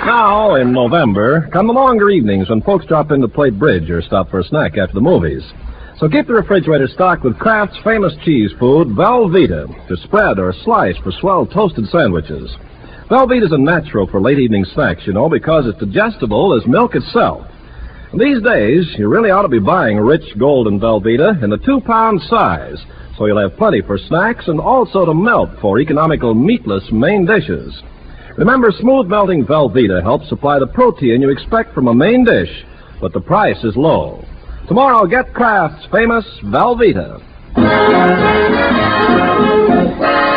Now, in November, come the longer evenings when folks drop in to play bridge or stop for a snack after the movies. So keep the refrigerator stocked with Kraft's famous cheese food, Velveeta, to spread or slice for swell toasted sandwiches. Velveeta's a natural for late evening snacks, because it's digestible as milk itself. These days, you really ought to be buying rich golden Velveeta in the 2-pound size, so you'll have plenty for snacks and also to melt for economical meatless main dishes. Remember, smooth melting Velveeta helps supply the protein you expect from a main dish, but the price is low. Tomorrow, get Kraft's famous Velveeta.